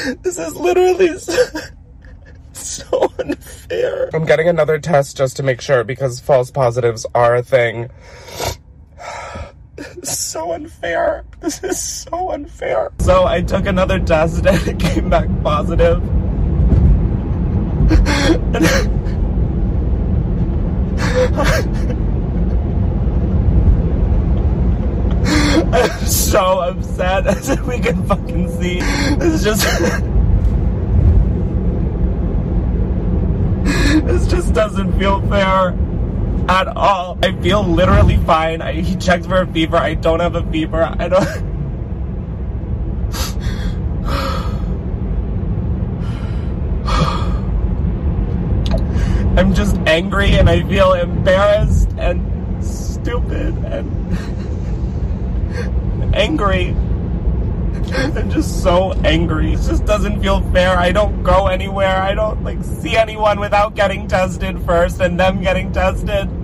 This is literally so unfair. I'm getting another test just to make sure because false positives are a thing. This is so unfair. This is so unfair. So I took another test and it came back positive. I'm so upset, as if we can fucking see. This just doesn't feel fair at all. I feel literally fine. He checked for a fever. I don't have a fever. I'm just angry and I feel embarrassed and stupid and angry. I'm just so angry. It just doesn't feel fair. I don't go anywhere. I don't see anyone without getting tested first and them getting tested.